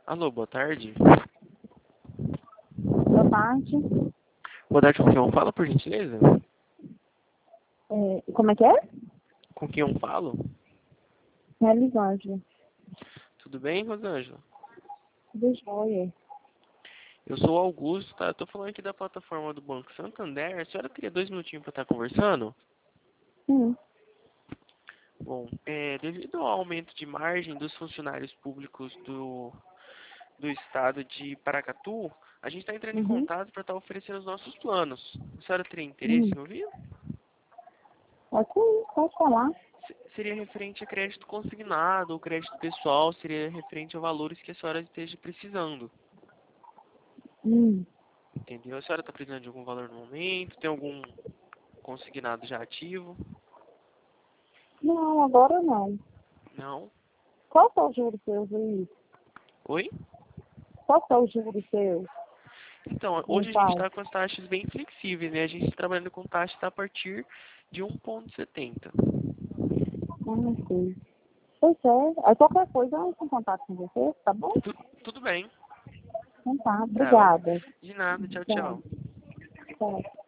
Alô, boa tarde. Boa tarde. Boa tarde, com quem eu falo, por gentileza? Como é que é? Com quem eu falo? É Elisângela. Tudo bem, Rosângela? Tudo jóia. Eu sou o Augusto, tá? Eu tô falando aqui da plataforma do Banco Santander. A senhora teria 2 minutinhos para estar conversando? Sim. Bom, devido ao aumento de margem dos funcionários públicos do estado de Paracatu, a gente está entrando em Uhum. contato para estar oferecendo os nossos planos. A senhora teria interesse Uhum. em ouvir? Pode falar. Seria referente a crédito consignado ou crédito pessoal, seria referente a valores que a senhora esteja precisando. Hum. Entendeu? A senhora está precisando de algum valor no momento? Tem algum consignado já ativo? Não, agora não. Não? Qual que é o juro seu, aí? Oi? Qual que é o juro seu Então, hoje a gente mensal? está com as taxas bem flexíveis, né? A gente está trabalhando com taxas a partir de 1,70. Sim. Pois é. Aí qualquer coisa eu entro em contato com você, tá bom? Tudo bem. Então tá. Tá, Obrigada. de nada. Tchau, Tchau. tchau. Tchau.